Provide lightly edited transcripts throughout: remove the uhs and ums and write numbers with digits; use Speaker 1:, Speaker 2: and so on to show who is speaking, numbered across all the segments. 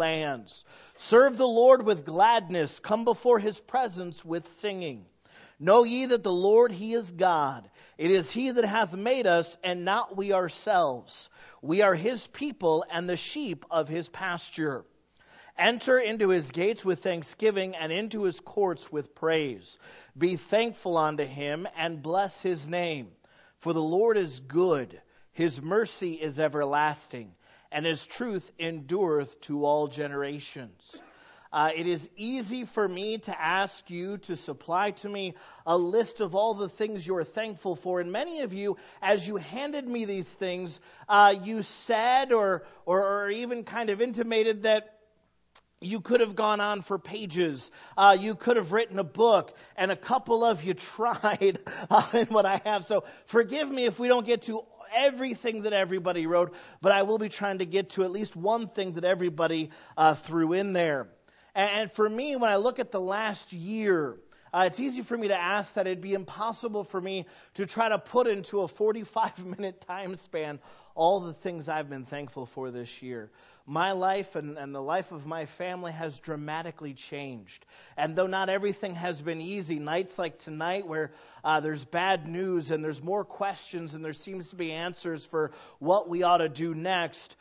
Speaker 1: lands. Serve the Lord with gladness. Come before his presence with singing. Know ye that the Lord, he is God. It is he that hath made us, and not we ourselves. We are his people, and the sheep of his pasture. Enter into his gates with thanksgiving, and into his courts with praise. Be thankful unto him, and bless his name. For the Lord is good. His mercy is everlasting, and his truth endureth to all generations. It is easy for me to ask you to supply to me a list of all the things you are thankful for. And many of you, as you handed me these things, you said or even kind of intimated that you could have gone on for pages. You could have written a book, and a couple of you tried in what I have. So forgive me if we don't get to everything that everybody wrote, but I will be trying to get to at least one thing that everybody threw in there. And for me, when I look at the last year, it's easy for me to ask that it'd be impossible for me to try to put into a 45-minute time span all the things I've been thankful for this year. My life and the life of my family has dramatically changed. And though not everything has been easy, nights like tonight where there's bad news and there's more questions and there seems to be answers for what we ought to do next,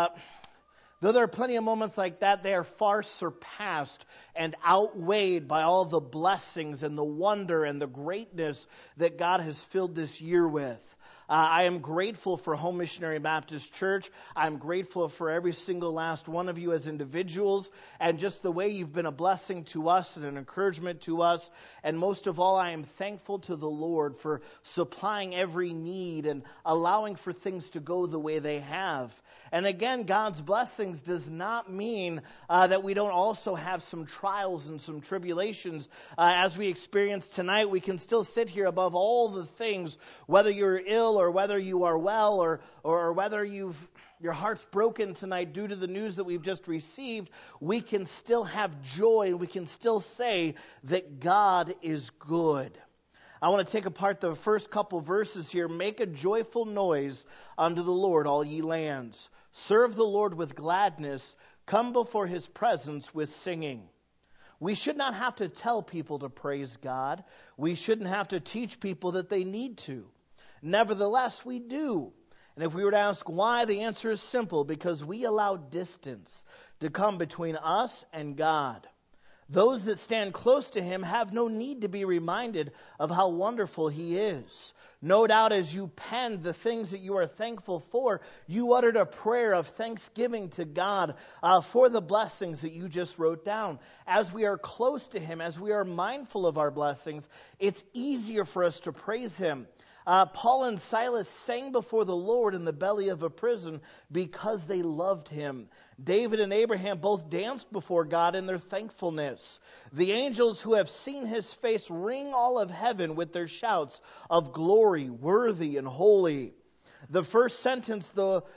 Speaker 1: though there are plenty of moments like that, they are far surpassed and outweighed by all the blessings and the wonder and the greatness that God has filled this year with. I am grateful for Home Missionary Baptist Church. I'm grateful for every single last one of you as individuals and just the way you've been a blessing to us and an encouragement to us. And most of all, I am thankful to the Lord for supplying every need and allowing for things to go the way they have. And again, God's blessings does not mean that we don't also have some trials and some tribulations. As we experience tonight, we can still sit here above all the things, whether you're ill or whether you are well or whether your heart's broken tonight due to the news that we've just received, we can still have joy and we can still say that God is good. I want to take apart the first couple verses here. Make a joyful noise unto the Lord, all ye lands. Serve the Lord with gladness. Come before his presence with singing. We should not have to tell people to praise God. We shouldn't have to teach people that they need to. Nevertheless, we do. And if we were to ask why, the answer is simple: because we allow distance to come between us and God. Those that stand close to him have no need to be reminded of how wonderful he is. No doubt as you penned the things that you are thankful for, you uttered a prayer of thanksgiving to God for the blessings that you just wrote down. As we are close to him, as we are mindful of our blessings, it's easier for us to praise him. Paul and Silas sang before the Lord in the belly of a prison because they loved him. David and Abraham both danced before God in their thankfulness. The angels who have seen his face ring all of heaven with their shouts of glory, worthy and holy. The first sentence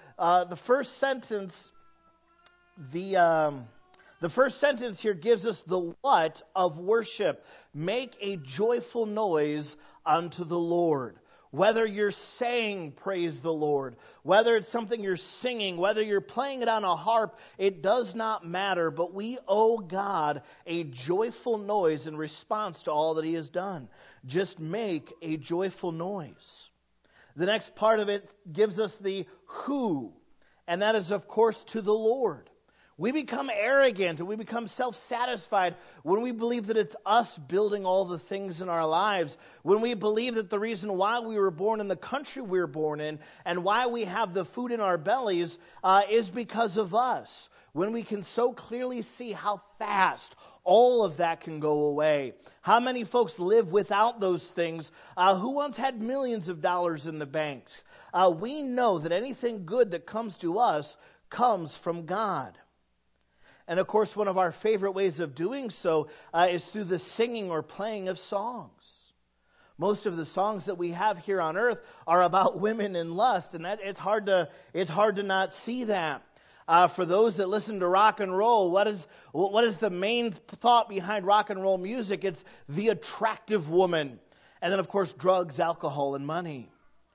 Speaker 1: here gives us the what of worship. Make a joyful noise unto the Lord. Whether you're saying praise the Lord, whether it's something you're singing, whether you're playing it on a harp, it does not matter. But we owe God a joyful noise in response to all that he has done. Just make a joyful noise. The next part of it gives us the who, and that is, of course, to the Lord. We become arrogant and we become self-satisfied when we believe that it's us building all the things in our lives, when we believe that the reason why we were born in the country we were born in and why we have the food in our bellies is because of us, when we can so clearly see how fast all of that can go away. How many folks live without those things who once had millions of dollars in the banks? We know that anything good that comes to us comes from God. And of course, one of our favorite ways of doing so is through the singing or playing of songs. Most of the songs that we have here on earth are about women and lust, and it's hard to not see that. For those that listen to rock and roll, what is the main thought behind rock and roll music? It's the attractive woman. And then, of course, drugs, alcohol, and money.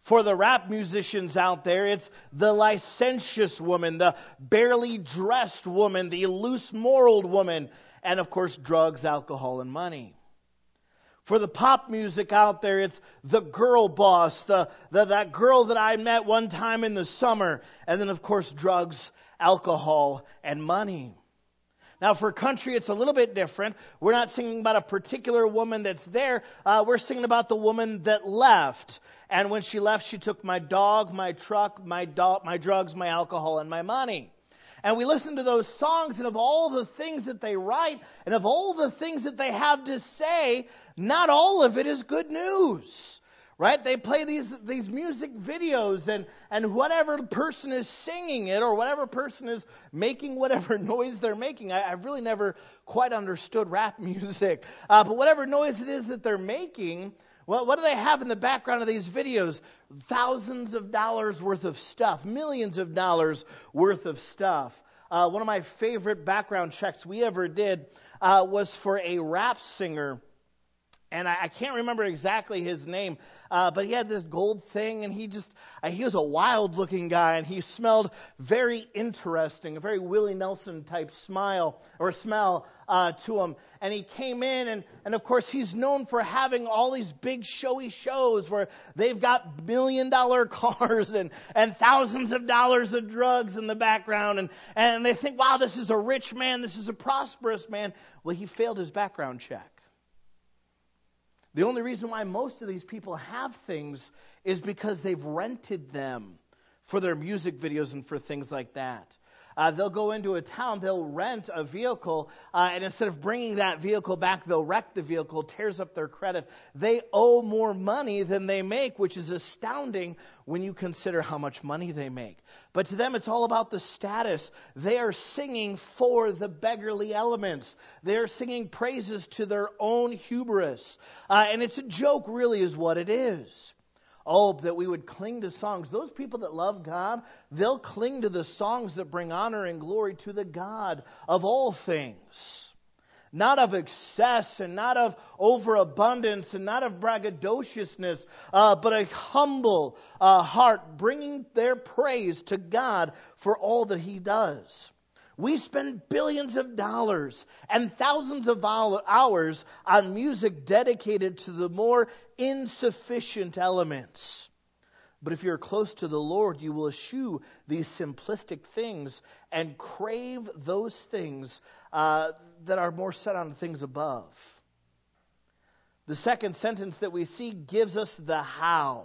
Speaker 1: For the rap musicians out there, it's the licentious woman, the barely dressed woman, the loose-moraled woman, and of course drugs, alcohol, and money. For the pop music out there, it's the girl boss, that girl that I met one time in the summer, and then of course drugs, alcohol, and money. Now for country, it's a little bit different. We're not singing about a particular woman that's there. We're singing about the woman that left. And when she left, she took my dog, my truck, my drugs, my alcohol, and my money. And we listen to those songs, and of all the things that they write, and of all the things that they have to say, not all of it is good news. Right? They play these music videos, and whatever person is singing it, or whatever person is making whatever noise they're making. I've really never quite understood rap music. But whatever noise it is that they're making, well, what do they have in the background of these videos? Thousands of dollars worth of stuff, millions of dollars worth of stuff. One of my favorite background checks we ever did was for a rap singer. And I can't remember exactly his name, but he had this gold thing, and he was a wild-looking guy, and he smelled very interesting, a very Willie Nelson type smell to him. And he came in, and of course he's known for having all these big showy shows where they've got $1 million cars and thousands of dollars of drugs in the background, and they think, wow, this is a rich man, this is a prosperous man. Well, he failed his background check. The only reason why most of these people have things is because they've rented them for their music videos and for things like that. They'll go into a town, they'll rent a vehicle, and instead of bringing that vehicle back, they'll wreck the vehicle, tears up their credit. They owe more money than they make, which is astounding when you consider how much money they make. But to them, it's all about the status. They are singing for the beggarly elements. They are singing praises to their own hubris. And it's a joke, really, is what it is. Oh, that we would cling to songs. Those people that love God, they'll cling to the songs that bring honor and glory to the God of all things. Not of excess, and not of overabundance, and not of braggadociousness, but a humble heart bringing their praise to God for all that He does. We spend billions of dollars and thousands of hours on music dedicated to the more insufficient elements. But if you're close to the Lord, you will eschew these simplistic things and crave those things that are more set on things above. The second sentence that we see gives us the how.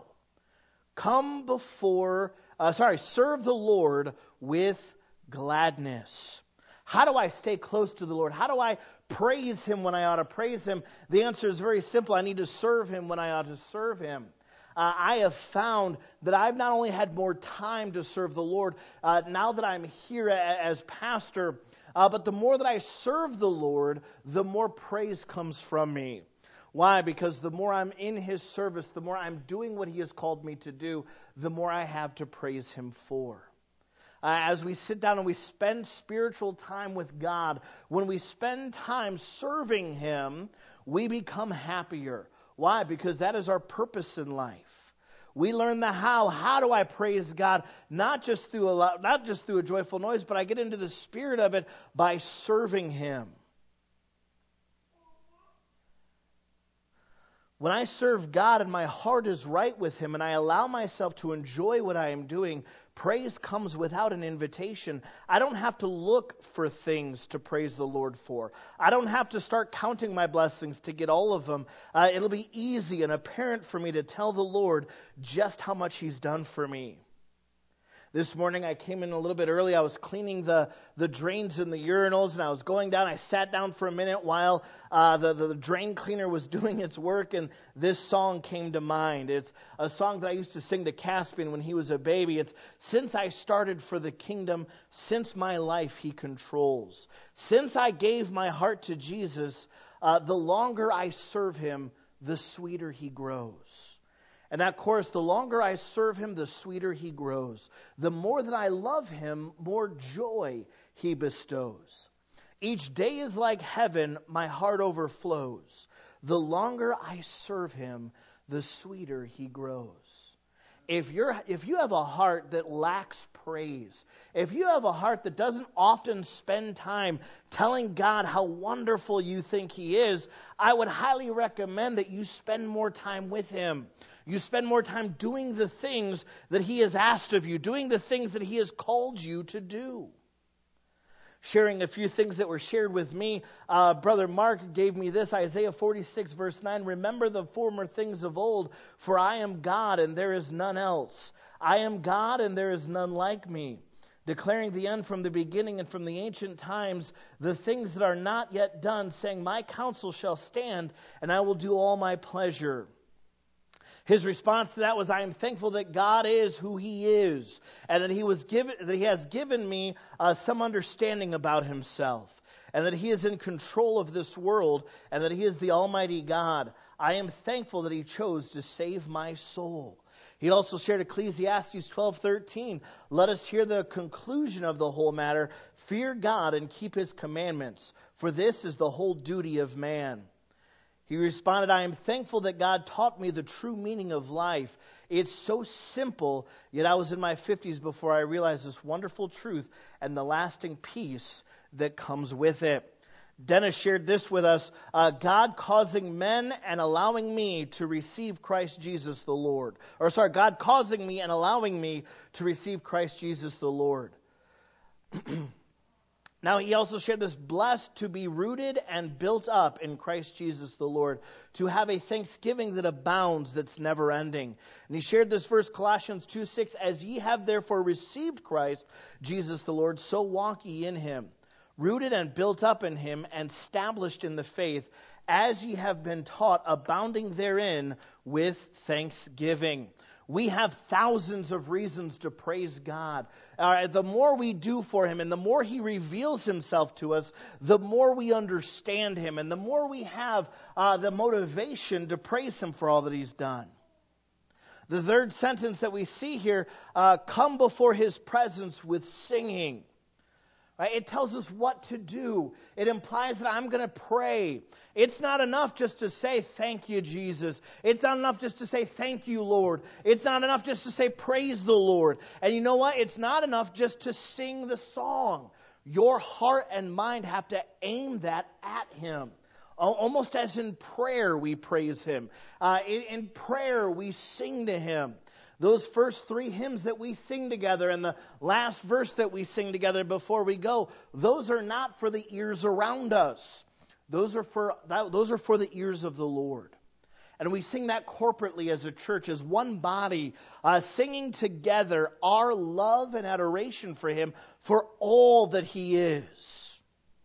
Speaker 1: Serve the Lord with gladness. How do I stay close to the Lord? How do I praise Him when I ought to praise Him? The answer is very simple. I need to serve Him when I ought to serve Him. I have found that I've not only had more time to serve the Lord now that I'm here as pastor, but the more that I serve the Lord, the more praise comes from me. Why? Because the more I'm in His service, the more I'm doing what He has called me to do, the more I have to praise Him for. As we sit down and we spend spiritual time with God, when we spend time serving Him, we become happier. Why? Because that is our purpose in life. We learn the how. How do I praise God? Not just through a joyful noise, but I get into the spirit of it by serving Him. When I serve God and my heart is right with Him and I allow myself to enjoy what I am doing, praise comes without an invitation. I don't have to look for things to praise the Lord for. I don't have to start counting my blessings to get all of them. It'll be easy and apparent for me to tell the Lord just how much He's done for me. This morning I came in a little bit early. I was cleaning the drains in the urinals, and I was going down. I sat down for a minute while the drain cleaner was doing its work, and this song came to mind. It's a song that I used to sing to Caspian when he was a baby. It's, since I started for the kingdom, since my life He controls. Since I gave my heart to Jesus, the longer I serve Him, the sweeter He grows. And that chorus, the longer I serve Him, the sweeter He grows. The more that I love Him, more joy He bestows. Each day is like heaven, my heart overflows. The longer I serve Him, the sweeter He grows. if you have a heart that lacks praise, if you have a heart that doesn't often spend time telling God how wonderful you think He is, I would highly recommend that you spend more time with Him. You spend more time doing the things that He has asked of you, doing the things that He has called you to do. Sharing a few things that were shared with me, Brother Mark gave me this, Isaiah 46 verse 9, remember the former things of old, for I am God and there is none else. I am God and there is none like me, declaring the end from the beginning and from the ancient times, the things that are not yet done, saying, my counsel shall stand and I will do all my pleasure. His response to that was, I am thankful that God is who He is, and that He has given me some understanding about Himself, and that He is in control of this world, and that He is the Almighty God. I am thankful that He chose to save my soul. He also shared Ecclesiastes 12:13. Let us hear the conclusion of the whole matter. Fear God and keep His commandments, for this is the whole duty of man. He responded, I am thankful that God taught me the true meaning of life. It's so simple, yet I was in my 50s before I realized this wonderful truth and the lasting peace that comes with it. Dennis shared this with us, God causing men and allowing me to receive Christ Jesus the Lord. God causing me and allowing me to receive Christ Jesus the Lord. Now, he also shared this, blessed to be rooted and built up in Christ Jesus the Lord, to have a thanksgiving that abounds, that's never ending. And he shared this verse, Colossians 2:6, as ye have therefore received Christ Jesus the Lord, so walk ye in Him, rooted and built up in Him, and established in the faith, as ye have been taught, abounding therein with thanksgiving. We have thousands of reasons to praise God. The more we do for Him and the more He reveals Himself to us, the more we understand Him and the more we have the motivation to praise Him for all that He's done. The third sentence that we see here, come before His presence with singing. Right? It tells us what to do. It implies that I'm going to pray. It's not enough just to say, thank you, Jesus. It's not enough just to say, thank you, Lord. It's not enough just to say, praise the Lord. And you know what? It's not enough just to sing the song. Your heart and mind have to aim that at Him. Almost as in prayer we praise Him. In prayer we sing to Him. Those first three hymns that we sing together and the last verse that we sing together before we go, those are not for the ears around us. Those are for the ears of the Lord. And we sing that corporately as a church, as one body, singing together our love and adoration for Him, for all that He is.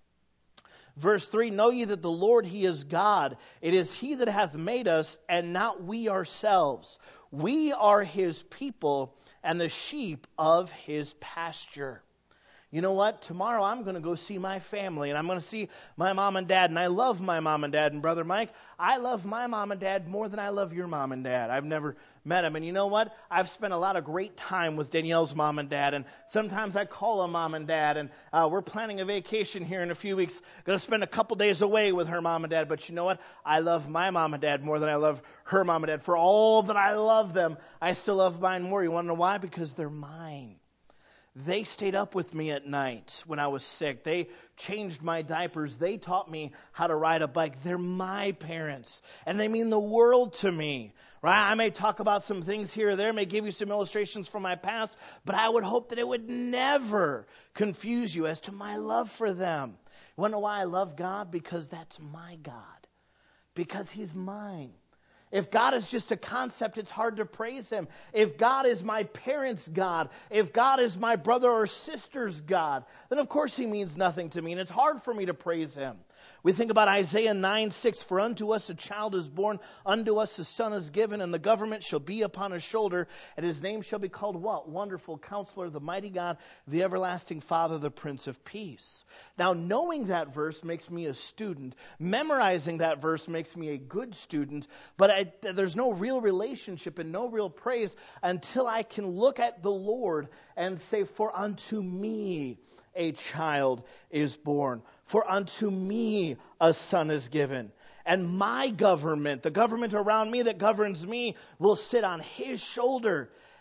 Speaker 1: Verse 3, know ye that the Lord, He is God. It is He that hath made us, and not we ourselves. We are His people and the sheep of His pasture. You know what? Tomorrow I'm going to go see my family, and I'm going to see my mom and dad, and I love my mom and dad. And Brother Mike, I love my mom and dad more than I love your mom and dad. I've never met them. And you know what? I've spent a lot of great time with Danielle's mom and dad, and sometimes I call them mom and dad, and we're planning a vacation here in a few weeks. Going to spend a couple days away with her mom and dad. But you know what? I love my mom and dad more than I love her mom and dad. For all that I love them, I still love mine more. You want to know why? Because they're mine. They stayed up with me at night when I was sick. They changed my diapers. They taught me how to ride a bike. They're my parents, and they mean the world to me. Right? I may talk about some things here or there, may give you some illustrations from my past, but I would hope that it would never confuse you as to my love for them. You want to know why I love God? Because that's my God. Because He's mine. If God is just a concept, it's hard to praise Him. If God is my parents' God, if God is my brother or sister's God, then of course He means nothing to me, and it's hard for me to praise Him. We think about Isaiah 9:6, for unto us a child is born, unto us a son is given, and the government shall be upon his shoulder, and his name shall be called what? Wonderful Counselor, the Mighty God, the Everlasting Father, the Prince of Peace. Now, knowing that verse makes me a student. Memorizing that verse makes me a good student, but there's no real relationship and no real praise until I can look at the Lord and say, for unto me a child is born. For unto me a son is given. And my government, the government around me that governs me, will sit on His shoulder.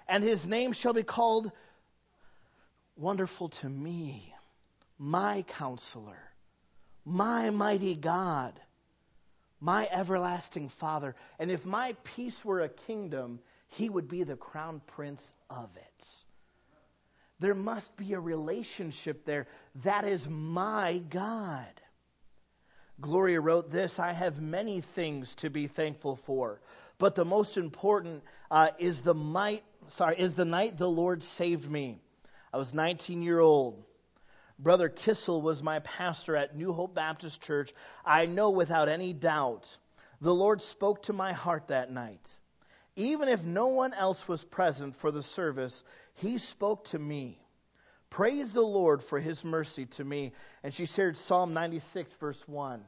Speaker 1: And his name shall be called Wonderful to me, my Counselor, my mighty God, my everlasting Father. And if my peace were a kingdom, he would be the crown prince of it. There must be a relationship there. That is my God. Gloria wrote this, I have many things to be thankful for, but the most important is the night the Lord saved me. I was 19-year-old. Brother Kissel was my pastor at New Hope Baptist Church. I know without any doubt the Lord spoke to my heart that night. Even if no one else was present for the service, he spoke to me. Praise the Lord for his mercy to me. And she shared Psalm 96, verse 1.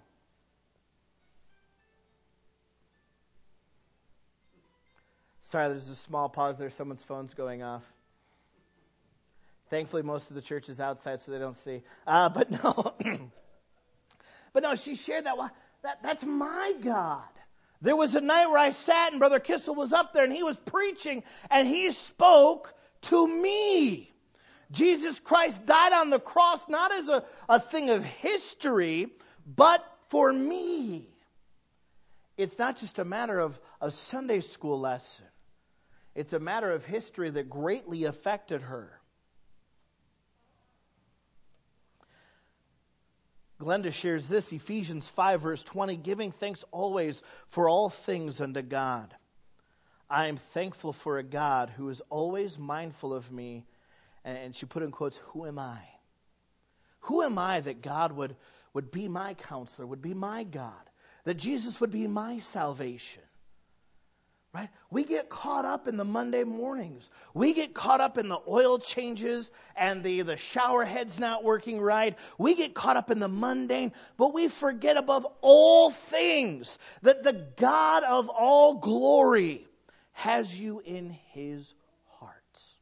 Speaker 1: Sorry, there's a small pause there. Someone's phone's going off. Thankfully, most of the church is outside, so they don't see. But no, she shared that. That's my God. There was a night where I sat, and Brother Kissel was up there, and he was preaching, and he spoke to me. Jesus Christ died on the cross not as a thing of history, but for me. It's not just a matter of a Sunday school lesson. It's a matter of history that greatly affected her. Glenda shares this, Ephesians 5, verse 20, giving thanks always for all things unto God. I am thankful for a God who is always mindful of me. And she put in quotes, who am I? Who am I that God would be my counselor, would be my God, that Jesus would be my salvation? Right? We get caught up in the Monday mornings. We get caught up in the oil changes and the shower heads not working right. We get caught up in the mundane, but we forget above all things that the God of all glory has you in his heart.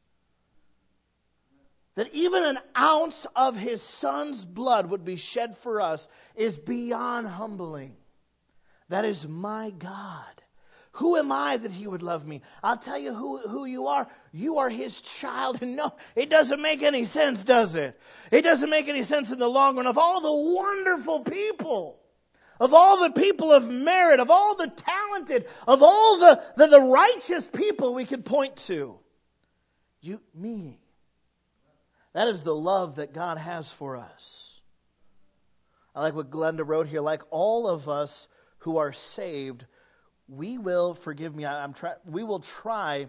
Speaker 1: That even an ounce of his son's blood would be shed for us is beyond humbling. That is my God. Who am I that he would love me? I'll tell you who you are. You are his child. And no, it doesn't make any sense, does it? It doesn't make any sense in the long run. Of all the wonderful people, of all the people of merit, of all the talented, of all the righteous people we could point to, me. That is the love that God has for us. I like what Glenda wrote here. Like all of us who are saved, we will, forgive me, we will try,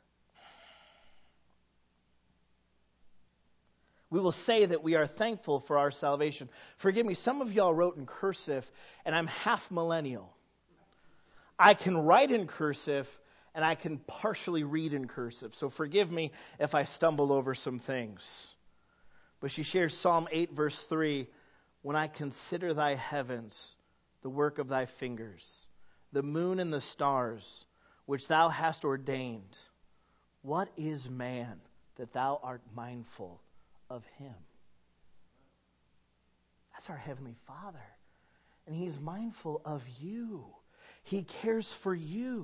Speaker 1: we will say that we are thankful for our salvation. Forgive me, some of y'all wrote in cursive, and I'm half millennial. I can write in cursive, and I can partially read in cursive. So forgive me if I stumble over some things. But she shares Psalm 8, verse 3, when I consider thy heavens, the work of thy fingers, the moon and the stars, which thou hast ordained. What is man that thou art mindful of him? That's our Heavenly Father. And he's mindful of you. He cares for you.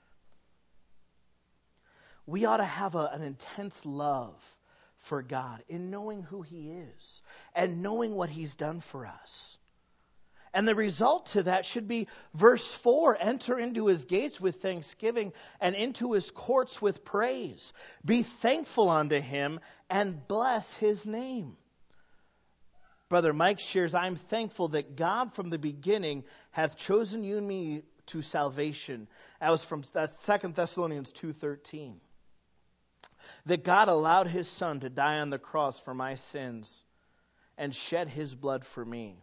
Speaker 1: We ought to have an intense love for God in knowing who he is and knowing what he's done for us. And the result to that should be verse 4, enter into his gates with thanksgiving and into his courts with praise. Be thankful unto him and bless his name. Brother Mike shares, I'm thankful that God from the beginning hath chosen you and me to salvation. That's 2 Thessalonians 2:13. That God allowed his son to die on the cross for my sins and shed his blood for me.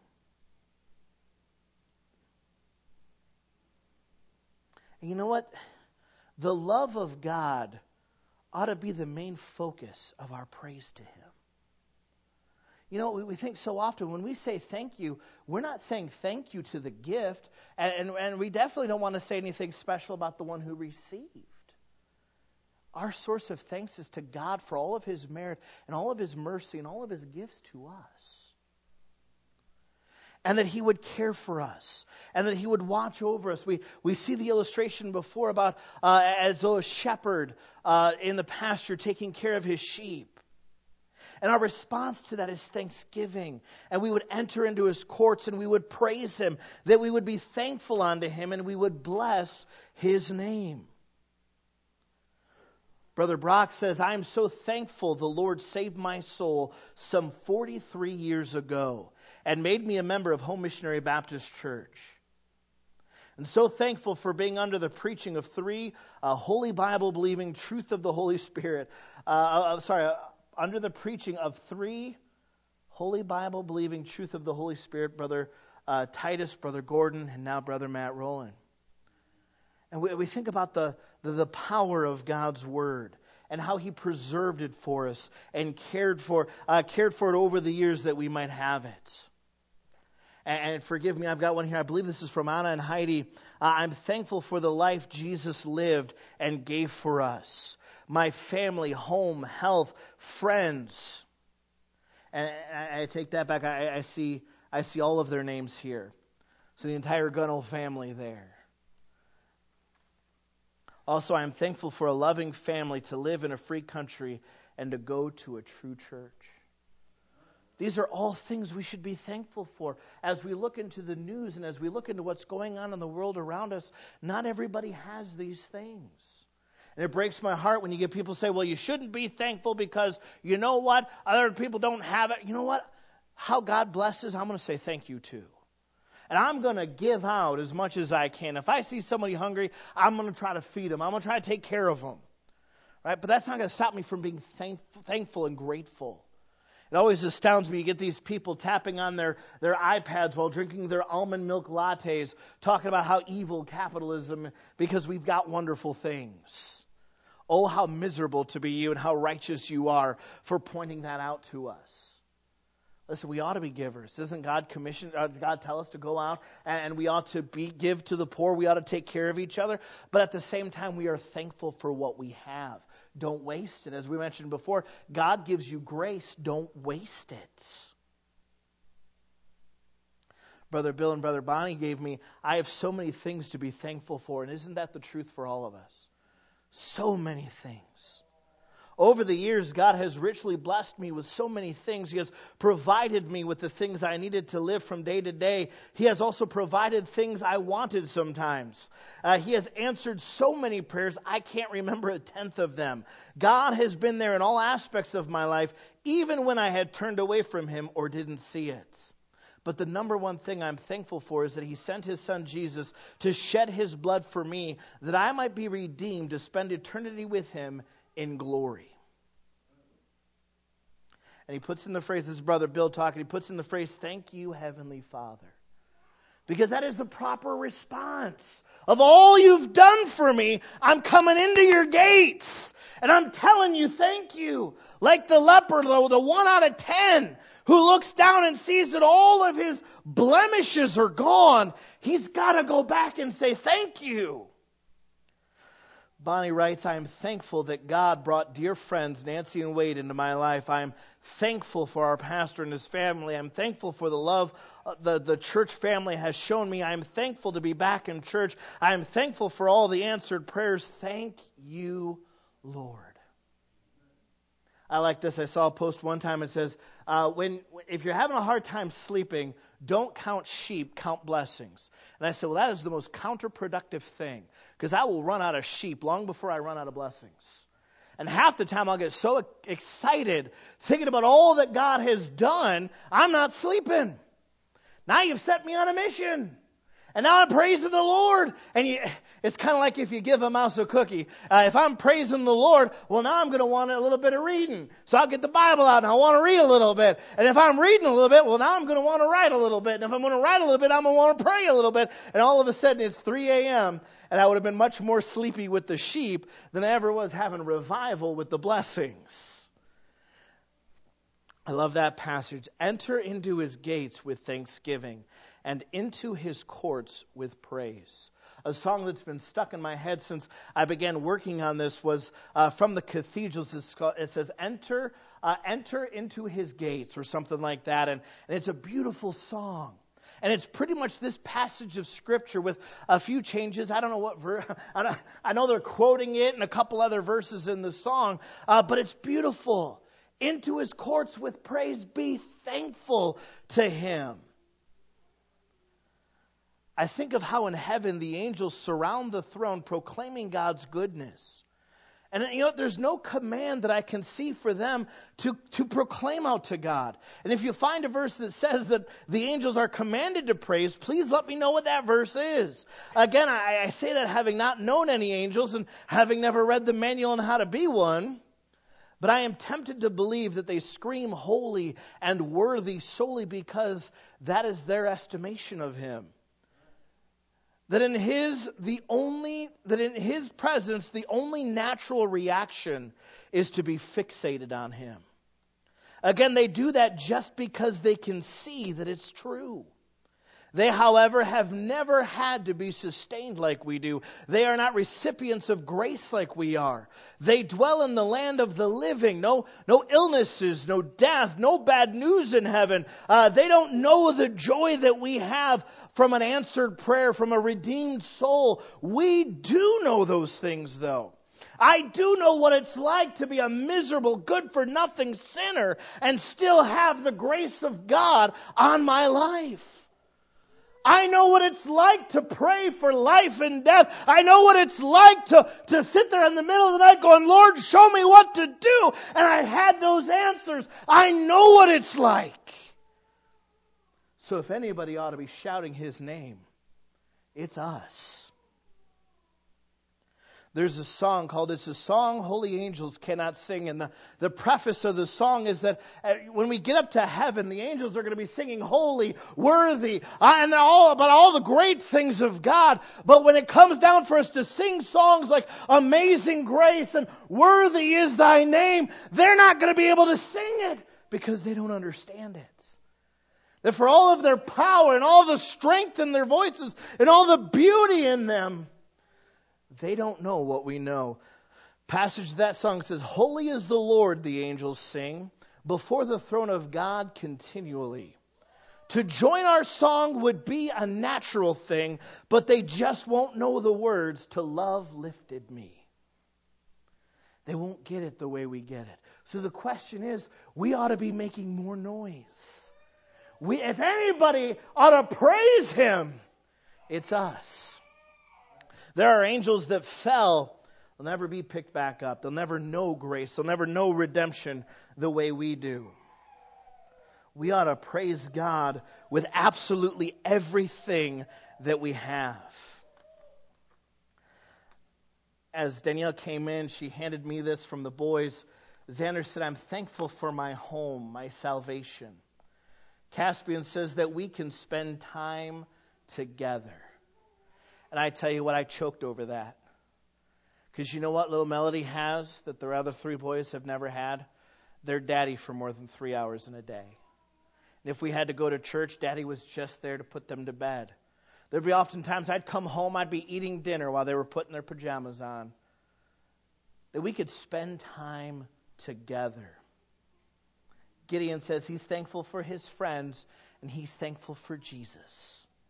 Speaker 1: You know what? The love of God ought to be the main focus of our praise to him. You know, we think so often when we say thank you, we're not saying thank you to the gift, and we definitely don't want to say anything special about the one who received. Our source of thanks is to God for all of his merit and all of his mercy and all of his gifts to us. and that He would care for us, and that He would watch over us. We see the illustration before about as though a shepherd in the pasture taking care of his sheep. And our response to that is thanksgiving. And we would enter into His courts and we would praise Him, that we would be thankful unto Him and we would bless His name. Brother Brock says, I am so thankful the Lord saved my soul some 43 years ago and made me a member of Home Missionary Baptist Church. And so thankful for being under the preaching of three Holy Bible believing truth of the Holy Spirit. Under the preaching of three Holy Bible believing truth of the Holy Spirit, Brother Titus, Brother Gordon, and now Brother Matt Rowland. And we think about the power of God's Word and how He preserved it for us and cared for it over the years that we might have it. And forgive me, I've got one here. I believe this is from Anna and Heidi. I'm thankful for the life Jesus lived and gave for us. My family, home, health, friends. And I take that back. I see all of their names here. So the entire Gunnell family there. Also, I am thankful for a loving family to live in a free country and to go to a true church. These are all things we should be thankful for. As we look into the news and as we look into what's going on in the world around us, not everybody has these things. And it breaks my heart when you get people say, well, you shouldn't be thankful because you know what? Other people don't have it. You know what? How God blesses, I'm going to say thank you too. And I'm going to give out as much as I can. If I see somebody hungry, I'm going to try to feed them. I'm going to try to take care of them. Right? But that's not going to stop me from being thankful and grateful. It always astounds me. You get these people tapping on their iPads while drinking their almond milk lattes, talking about how evil capitalism because we've got wonderful things. Oh, how miserable to be you and how righteous you are for pointing that out to us. Listen, we ought to be givers. Doesn't God God tell us to go out and we ought to give to the poor? We ought to take care of each other. But at the same time, we are thankful for what we have. Don't waste it. As we mentioned before, God gives you grace. Don't waste it. Brother Bill and Brother Bonnie gave me, I have so many things to be thankful for. And isn't that the truth for all of us? So many things. Over the years, God has richly blessed me with so many things. He has provided me with the things I needed to live from day to day. He has also provided things I wanted sometimes. He has answered so many prayers, I can't remember a tenth of them. God has been there in all aspects of my life, even when I had turned away from Him or didn't see it. But the number one thing I'm thankful for is that He sent His Son Jesus to shed His blood for me, that I might be redeemed to spend eternity with Him in glory. And he puts in the phrase, this is Brother Bill talking, he puts in the phrase, thank you, Heavenly Father. Because that is the proper response. Of all you've done for me, I'm coming into your gates. And I'm telling you, thank you. Like the leper, the 1 out of 10, who looks down and sees that all of his blemishes are gone. He's got to go back and say, thank you. Bonnie writes, I am thankful that God brought dear friends Nancy and Wade into my life. I am thankful for our pastor and his family. I'm thankful for the love the church family has shown me. I am thankful to be back in church. I am thankful for all the answered prayers. Thank you, Lord. I like this. I saw a post one time. It says, if you're having a hard time sleeping, don't count sheep, count blessings. And I said, well, that is the most counterproductive thing. Because I will run out of sheep long before I run out of blessings. And half the time I'll get so excited thinking about all that God has done, I'm not sleeping. Now you've set me on a mission. And now I'm praising the Lord. And it's kind of like if you give a mouse a cookie. If I'm praising the Lord, well, now I'm going to want a little bit of reading. So I'll get the Bible out and I want to read a little bit. And if I'm reading a little bit, well, now I'm going to want to write a little bit. And if I'm going to write a little bit, I'm going to want to pray a little bit. And all of a sudden it's 3 a.m. And I would have been much more sleepy with the sheep than I ever was having revival with the blessings. I love that passage. Enter into His gates with thanksgiving and into His courts with praise. A song that's been stuck in my head since I began working on this was from the Cathedrals. It says, enter into His gates, or something like that. And it's a beautiful song. And it's pretty much this passage of Scripture with a few changes. I don't know what I know they're quoting it and a couple other verses in the song, but it's beautiful. Into his courts with praise, be thankful to him. I think of how in heaven the angels surround the throne proclaiming God's goodness. And there's no command that I can see for them to proclaim out to God. And if you find a verse that says that the angels are commanded to praise, please let me know what that verse is. Again, I say that having not known any angels and having never read the manual on how to be one. But I am tempted to believe that they scream holy and worthy solely because that is their estimation of him. That in his presence, the only natural reaction is to be fixated on him. Again, they do that just because they can see that it's true. They, however, have never had to be sustained like we do. They are not recipients of grace like we are. They dwell in the land of the living. No illnesses, no death, no bad news in heaven. They don't know the joy that we have from an answered prayer, from a redeemed soul. We do know those things, though. I do know what it's like to be a miserable, good-for-nothing sinner and still have the grace of God on my life. I know what it's like to pray for life and death. I know what it's like to sit there in the middle of the night going, Lord, show me what to do. And I had those answers. I know what it's like. So if anybody ought to be shouting his name, it's us. There's a song called It's a Song Holy Angels Cannot Sing. And the preface of the song is that when we get up to heaven, the angels are going to be singing holy, worthy, and about all the great things of God. But when it comes down for us to sing songs like Amazing Grace and Worthy is Thy Name, they're not going to be able to sing it because they don't understand it. That for all of their power and all the strength in their voices and all the beauty in them, they don't know what we know. Passage of that song says, Holy is the Lord, the angels sing, before the throne of God continually. To join our song would be a natural thing, but they just won't know the words to love lifted me. They won't get it the way we get it. So the question is, we ought to be making more noise. If anybody ought to praise him, it's us. There are angels that fell. They'll never be picked back up. They'll never know grace. They'll never know redemption the way we do. We ought to praise God with absolutely everything that we have. As Danielle came in, she handed me this from the boys. Xander said, I'm thankful for my home, my salvation. Caspian says that we can spend time together. And I tell you what, I choked over that. Because you know what little Melody has that their other three boys have never had? Their daddy for more than 3 hours in a day. And if we had to go to church, Daddy was just there to put them to bed. There'd be often times I'd come home, I'd be eating dinner while they were putting their pajamas on. That we could spend time together. Gideon says he's thankful for his friends and he's thankful for Jesus.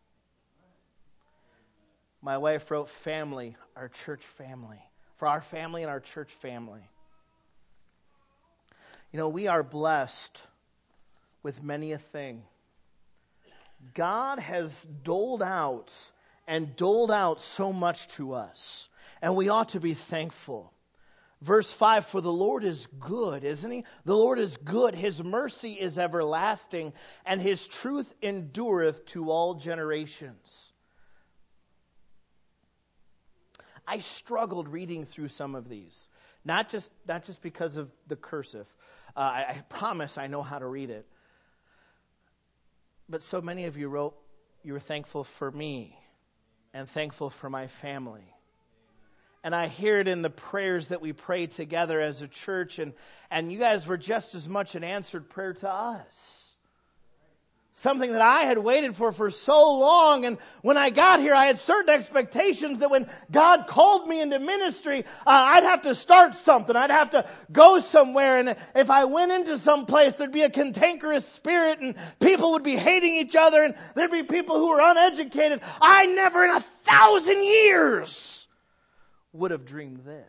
Speaker 1: My wife wrote family, our church family. For our family and our church family. You know, we are blessed with many a thing. God has doled out so much to us. And we ought to be thankful. Verse 5, for the Lord is good, isn't he? The Lord is good. His mercy is everlasting, and his truth endureth to all generations. I struggled reading through some of these. Not just because of the cursive. I promise I know how to read it. But so many of you wrote, you were thankful for me and thankful for my family. And I hear it in the prayers that we pray together as a church. And you guys were just as much an answered prayer to us. something that I had waited for so long. And when I got here, I had certain expectations that when God called me into ministry, I'd have to start something. I'd have to go somewhere. And if I went into some place, there'd be a cantankerous spirit and people would be hating each other and there'd be people who were uneducated. I never in 1,000 years would have dreamed this.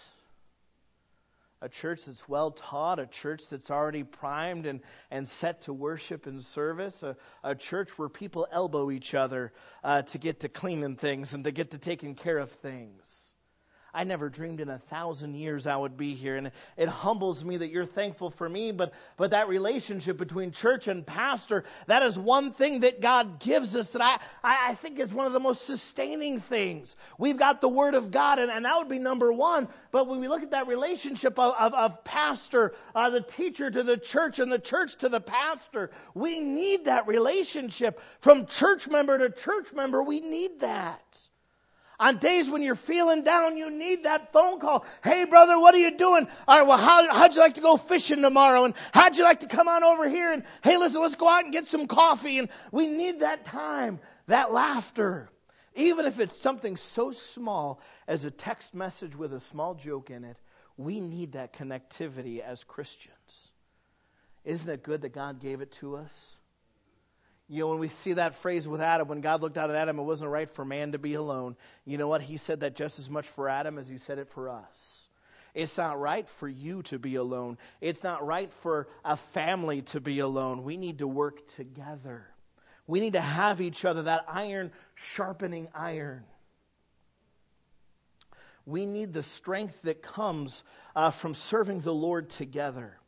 Speaker 1: A church that's well taught, a church that's already primed and set to worship and service, a church where people elbow each other to get to cleaning things and to get to taking care of things. I never dreamed in 1,000 years I would be here, and it humbles me that you're thankful for me, but that relationship between church and pastor, that is one thing that God gives us that I think is one of the most sustaining things. We've got the Word of God, and that would be number one, but when we look at that relationship of pastor, the teacher to the church and the church to the pastor, we need that relationship. From church member to church member, we need that. On days when you're feeling down, you need that phone call. Hey, brother, what are you doing? All right, well, how'd you like to go fishing tomorrow? And how'd you like to come on over here? And hey, listen, let's go out and get some coffee. And we need that time, that laughter. Even if it's something so small as a text message with a small joke in it, we need that connectivity as Christians. Isn't it good that God gave it to us? You know, when we see that phrase with Adam, when God looked out at Adam, it wasn't right for man to be alone. You know what? He said that just as much for Adam as he said it for us. It's not right for you to be alone. It's not right for a family to be alone. We need to work together. We need to have each other, that iron sharpening iron. We need the strength that comes from serving the Lord together.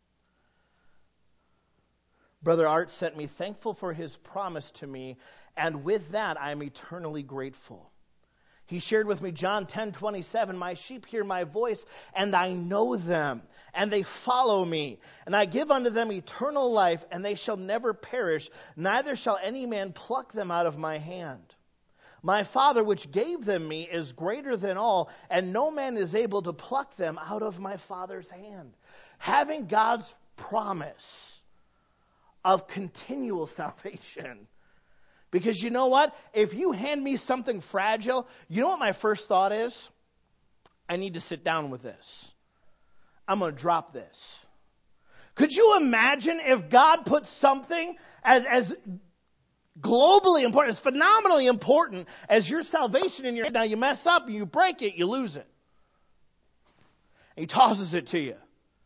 Speaker 1: Brother Art sent me, thankful for his promise to me, and with that I am eternally grateful. He shared with me John 10:27, my sheep hear my voice, and I know them, and they follow me. And I give unto them eternal life, and they shall never perish, neither shall any man pluck them out of my hand. My Father which gave them me is greater than all, and no man is able to pluck them out of my Father's hand. Having God's promise of continual salvation. Because you know what? If you hand me something fragile, you know what my first thought is? I need to sit down with this. I'm going to drop this. Could you imagine if God put something as globally important, as phenomenally important as your salvation in your hand? Now you mess up, you break it, you lose it. He tosses it to you.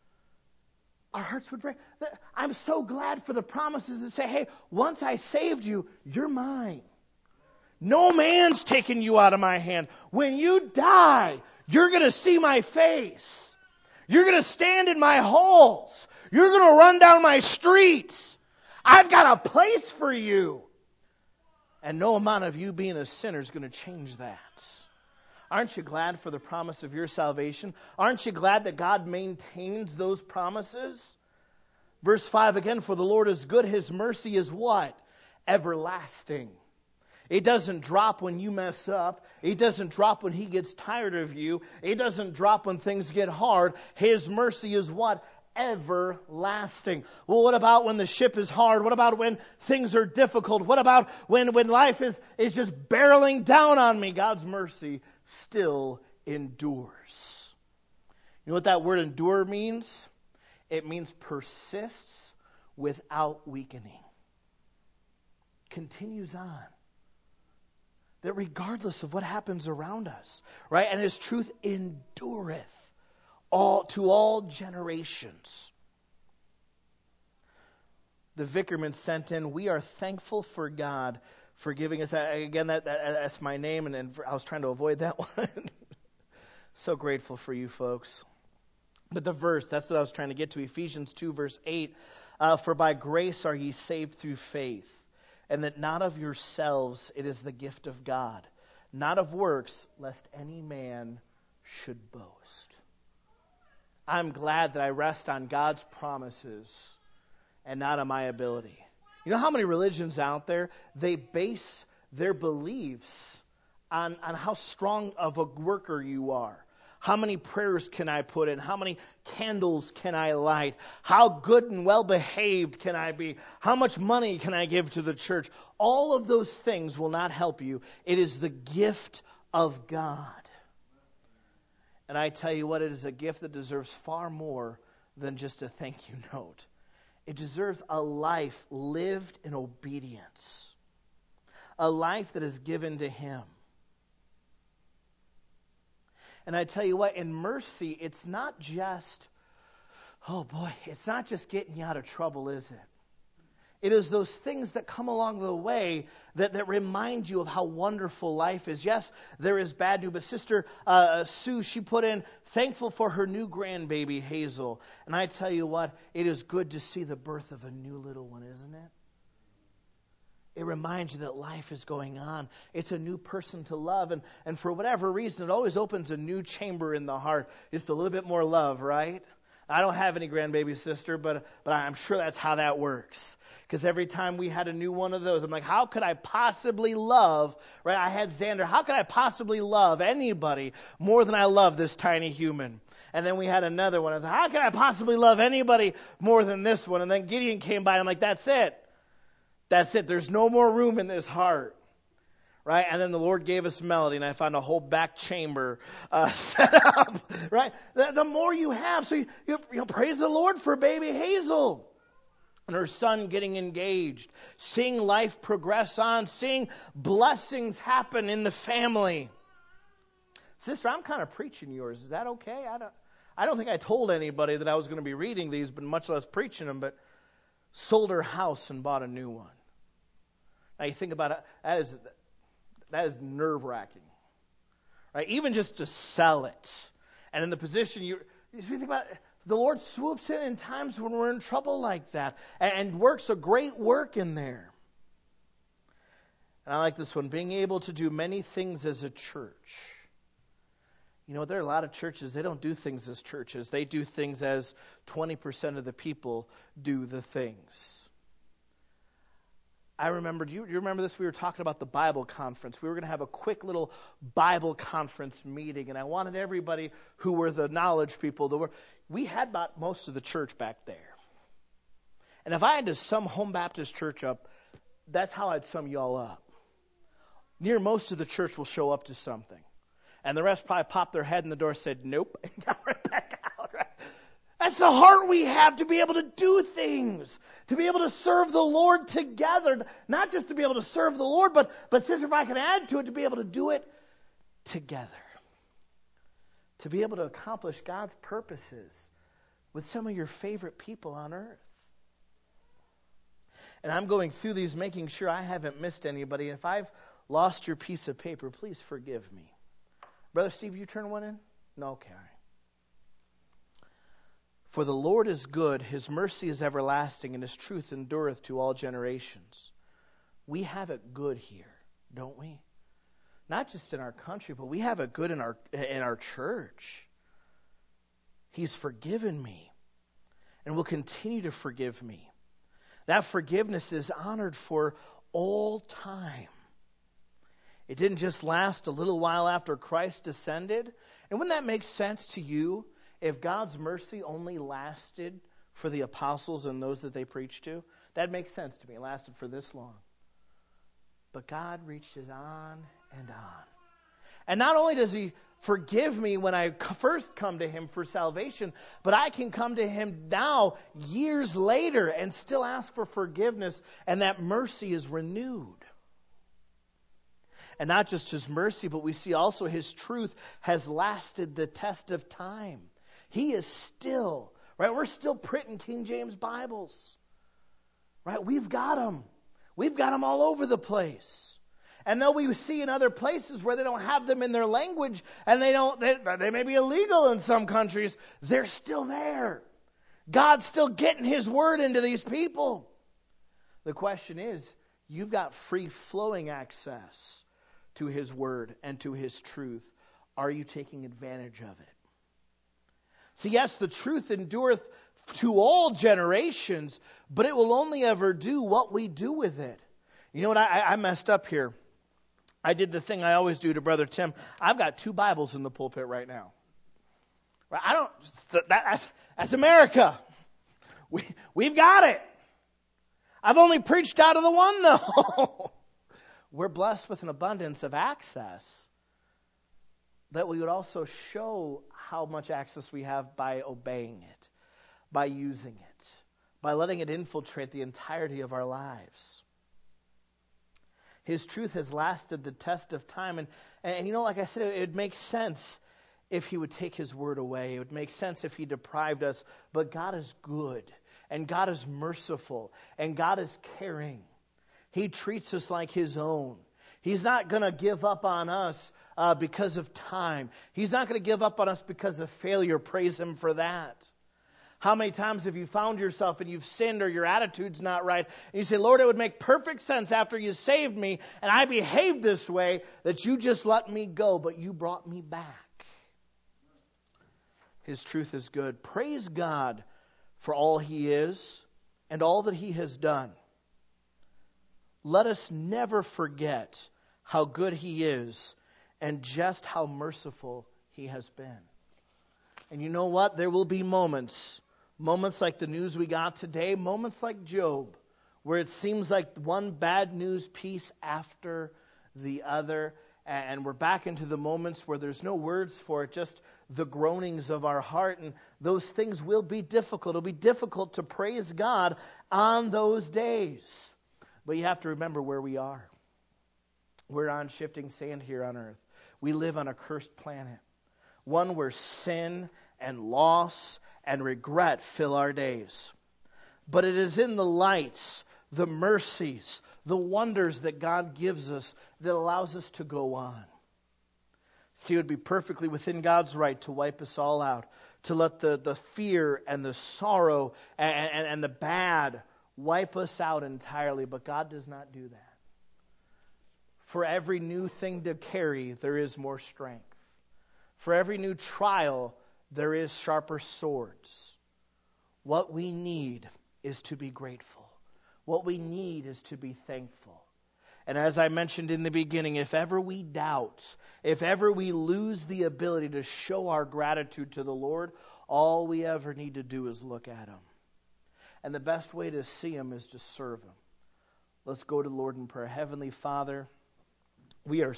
Speaker 1: Our hearts would break. I'm so glad for the promises that say, hey, once I saved you, you're mine. No man's taking you out of my hand. When you die, you're going to see my face. You're going to stand in my halls. You're going to run down my streets. I've got a place for you. And no amount of you being a sinner is going to change that. Aren't you glad for the promise of your salvation? Aren't you glad that God maintains those promises? Verse 5 again, for the Lord is good, His mercy is what? Everlasting. It doesn't drop when you mess up. It doesn't drop when He gets tired of you. It doesn't drop when things get hard. His mercy is what? Everlasting. Well, what about when the ship is hard? What about when things are difficult? What about when life is just barreling down on me? God's mercy still endures. You know what that word endure means? It means persists without weakening. Continues on. That regardless of what happens around us, right? And His truth endureth to all generations. The Vickerman sent in, we are thankful for God for giving us that. Again, that's my name, and I was trying to avoid that one. So grateful for you folks. But the verse, that's what I was trying to get to, Ephesians 2, verse 8. For by grace are ye saved through faith, and that not of yourselves, it is the gift of God, not of works, lest any man should boast. I'm glad that I rest on God's promises and not on my ability. You know how many religions out there, they base their beliefs on how strong of a worker you are, How many prayers can I put in? How many candles can I light? How good and well behaved can I be? How much money can I give to the church? All of those things will not help you. It is the gift of God. And I tell you what, it is a gift that deserves far more than just a thank you note. It deserves a life lived in obedience. A life that is given to Him. And I tell you what, in mercy, it's not just, it's not just getting you out of trouble, is it? It is those things that come along the way that remind you of how wonderful life is. Yes, there is bad news, but Sister Sue, she put in, thankful for her new grandbaby, Hazel. And I tell you what, it is good to see the birth of a new little one, isn't it? It reminds you that life is going on. It's a new person to love. And for whatever reason, it always opens a new chamber in the heart. Just a little bit more love, right? I don't have any grandbaby, sister, but I'm sure that's how that works. Because every time we had a new one of those, I'm like, how could I possibly love, right? I had Xander. How could I possibly love anybody more than I love this tiny human? And then we had another one. I was like, how can I possibly love anybody more than this one? And then Gideon came by, and I'm like, that's it. That's it. There's no more room in this heart. Right? And then the Lord gave us Melody, and I found a whole back chamber set up. Right? The more you have, so you praise the Lord for baby Hazel. And her son getting engaged. Seeing life progress on. Seeing blessings happen in the family. Sister, I'm kind of preaching yours. Is that okay? I don't think I told anybody that I was going to be reading these, but much less preaching them, but sold her house and bought a new one. Now you think about it, that is nerve-wracking. Right? Even just to sell it. And in the position, if you think about it, the Lord swoops in times when we're in trouble like that and works a great work in there. And I like this one, being able to do many things as a church. You know, there are a lot of churches, they don't do things as churches. They do things as 20% of the people do the things. I remember, do you remember this? We were talking about the Bible conference. We were going to have a quick little Bible conference meeting, and I wanted everybody who were the knowledge people. We had about most of the church back there. And if I had to sum Home Baptist Church up, that's how I'd sum you all up. Near most of the church will show up to something. And the rest probably popped their head in the door and said, nope, and got right back out. Right? That's the heart we have to be able to do things, to be able to serve the Lord together. Not just to be able to serve the Lord, but sister, if I can add to it, to be able to do it together. To be able to accomplish God's purposes with some of your favorite people on earth. And I'm going through these, making sure I haven't missed anybody. If I've lost your piece of paper, please forgive me. Brother Steve, you turn one in? No, okay, all right. For the Lord is good, His mercy is everlasting, and His truth endureth to all generations. We have it good here, don't we? Not just in our country, but we have it good in our church. He's forgiven me and will continue to forgive me. That forgiveness is honored for all time. It didn't just last a little while after Christ descended. And wouldn't that make sense to you if God's mercy only lasted for the apostles and those that they preached to? That makes sense to me. It lasted for this long. But God reaches on and on. And not only does He forgive me when I first come to Him for salvation, but I can come to Him now, years later, and still ask for forgiveness, and that mercy is renewed. And not just His mercy, but we see also His truth has lasted the test of time. He is still, right? We're still printing King James Bibles, right? We've got them. We've got them all over the place. And though we see in other places where they don't have them in their language, and they may be illegal in some countries, they're still there. God's still getting His word into these people. The question is, you've got free flowing access to His word and to His truth. Are you taking advantage of it? See, yes, the truth endureth to all generations, but it will only ever do what we do with it. You know what? I messed up here. I did the thing I always do to Brother Tim. I've got 2 Bibles in the pulpit right now. That's America. We've got it. I've only preached out of the one, though. We're blessed with an abundance of access, that we would also show how much access we have by obeying it, by using it, by letting it infiltrate the entirety of our lives. His truth has lasted the test of time. And like I said, it makes sense if he would take his word away. It would make sense if he deprived us. But God is good, and God is merciful, and God is caring. He treats us like his own. He's not going to give up on us because of time. He's not going to give up on us because of failure. Praise him for that. How many times have you found yourself and you've sinned or your attitude's not right, and you say, Lord, it would make perfect sense after you saved me and I behaved this way that you just let me go, but you brought me back. His truth is good. Praise God for all he is and all that he has done. Let us never forget how good he is and just how merciful he has been. And you know what? There will be moments like the news we got today, moments like Job, where it seems like one bad news piece after the other, and we're back into the moments where there's no words for it, just the groanings of our heart, and those things will be difficult. It'll be difficult to praise God on those days. But you have to remember where we are. We're on shifting sand here on earth. We live on a cursed planet, one where sin and loss and regret fill our days. But it is in the lights, the mercies, the wonders that God gives us that allows us to go on. See, it would be perfectly within God's right to wipe us all out, to let the fear and the sorrow and the bad wipe us out entirely, but God does not do that. For every new thing to carry, there is more strength. For every new trial, there is sharper swords. What we need is to be grateful. What we need is to be thankful. And as I mentioned in the beginning, if ever we doubt, if ever we lose the ability to show our gratitude to the Lord, all we ever need to do is look at him. And the best way to see him is to serve him. Let's go to the Lord in prayer. Heavenly Father, we are